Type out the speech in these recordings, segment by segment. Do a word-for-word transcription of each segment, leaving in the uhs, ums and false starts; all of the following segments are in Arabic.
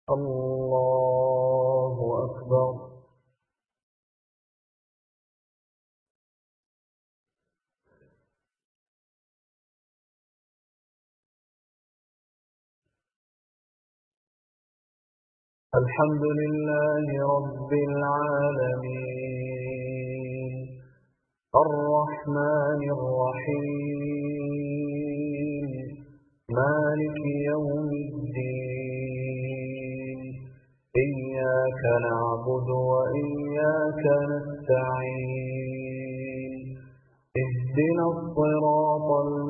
الله أكبر. الحمد لله رب العالمين الرحمن الرحيم مالك يوم الدين إياك نعبد وإياك نستعين اهدنا الصراط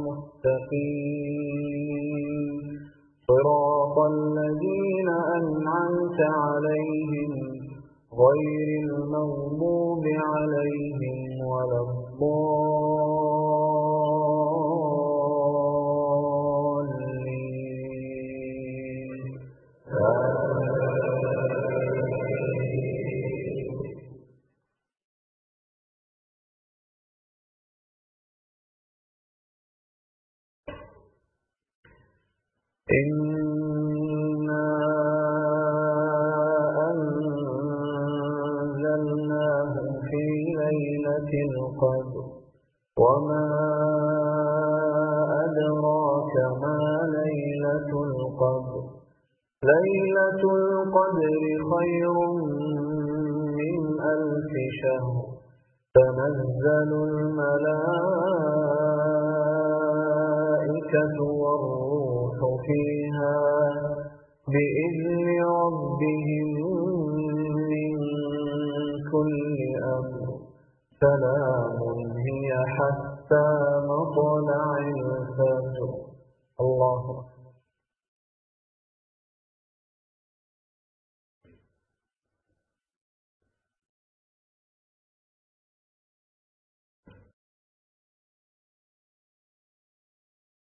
المستقيم صراط الذين أنعمت عليهم غير المغضوب عليهم ولا الضالين. إنا أنزلناه في ليلة القدر وما أدراك ما ليلة القدر ليلة القدر خير من ألف شهر تنزل الملائكة والروح فيها بإذن ربهم من كل أمر سلام هي حتى مطلع الفجر. الله